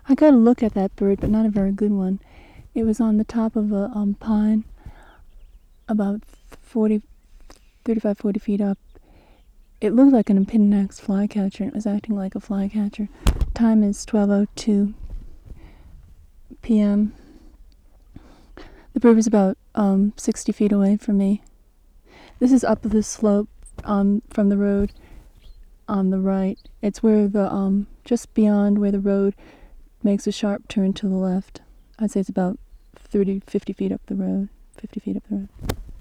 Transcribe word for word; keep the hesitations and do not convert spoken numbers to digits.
I got a look at that bird, but not a very good one. It was on the top of a um, pine, about forty, thirty-five, forty feet up. It looked like an Epidionax flycatcher, and it was acting like a flycatcher. Time is twelve oh two p m The bird was about um, sixty feet away from me. This is up the slope um, from the road on the right. It's where the, um, just beyond where the road makes a sharp turn to the left. I'd say it's about thirty, fifty feet up the road, fifty feet up the road.